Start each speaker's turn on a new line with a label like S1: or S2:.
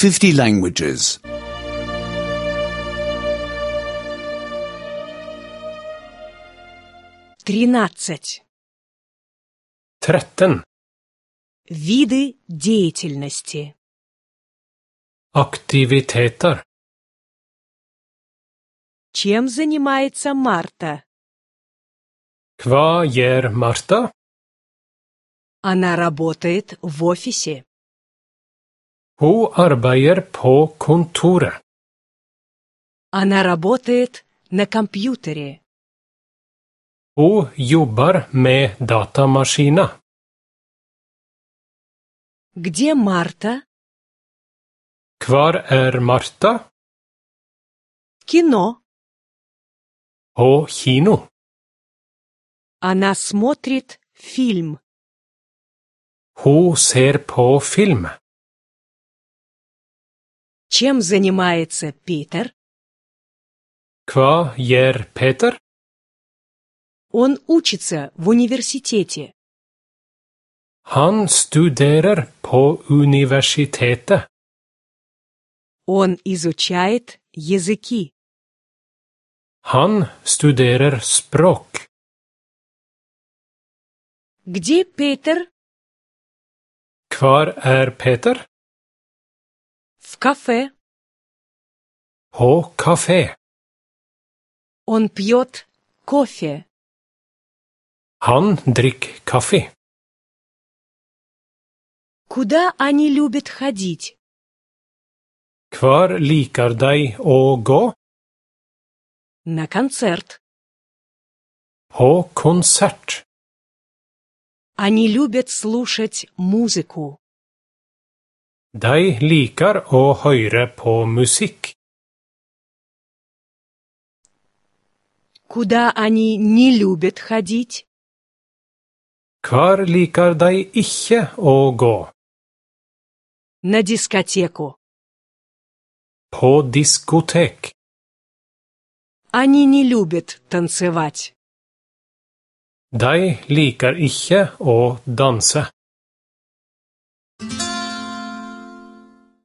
S1: 50 languages.
S2: 13.
S3: 13.
S2: Виды деятельности.
S3: Aktiviteter.
S2: Чем занимается Марта?
S3: Hva gjør Marta?
S2: Она работает в офисе.
S3: Hun arbeider på kontoret.
S2: Она работает на компьютере.
S3: Hun jobber med datamaskiner.
S2: Где Марта?
S3: Hvor Marta?
S2: В кино.
S3: På kino.
S2: Она смотрит фильм.
S3: Hun ser på film.
S2: Чем занимается Питер?
S3: Hva gjør Peter?
S2: Он учится в университете.
S3: Han studerer på universitetet.
S2: Он изучает языки.
S3: Han studerer språk.
S2: Где Питер?
S3: Hvor Peter?
S2: В кафе.
S3: På kafé.
S2: Он пьет кофе.
S3: Han drikker kaffe.
S2: Куда они любят ходить?
S3: Hvor liker de å gå?
S2: На концерт.
S3: På konsert.
S2: Они любят слушать музыку.
S3: De liker å høre på musikk.
S2: Куда они не любят ходить?
S3: Hvor liker de ikke å gå?
S2: На дискотеку.
S3: På diskotek.
S2: Они не любят танцевать.
S3: De liker ikke å danse.